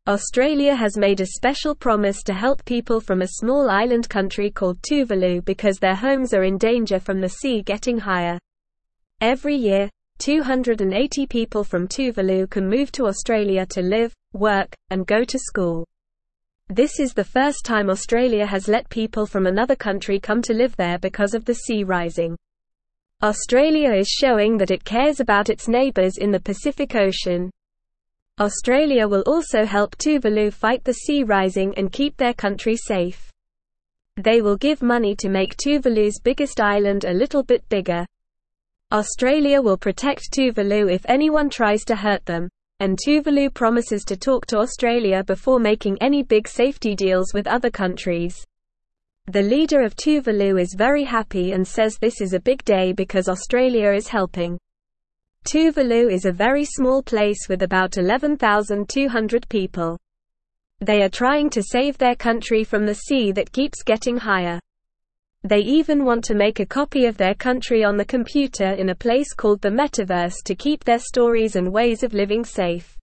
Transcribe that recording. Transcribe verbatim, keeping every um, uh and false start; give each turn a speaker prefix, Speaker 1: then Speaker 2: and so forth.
Speaker 1: Australia has made a special promise to help people from a small island country called Tuvalu because their homes are in danger from the sea getting higher. Every year, two hundred eighty people from Tuvalu can move to Australia to live, work, and go to school. This is the first time Australia has let people from another country come to live there because of the sea rising. Australia is showing that it cares about its neighbours in the Pacific Ocean. Australia will also help Tuvalu fight the sea rising and keep their country safe. They will give money to make Tuvalu's biggest island a little bit bigger. Australia will protect Tuvalu if anyone tries to hurt them, and Tuvalu promises to talk to Australia before making any big safety deals with other countries. The leader of Tuvalu is very happy and says this is a big day because Australia is helping. Tuvalu is a very small place with about eleven thousand two hundred people. They are trying to save their country from the sea that keeps getting higher. They even want to make a copy of their country on the computer in a place called the Metaverse to keep their stories and ways of living safe.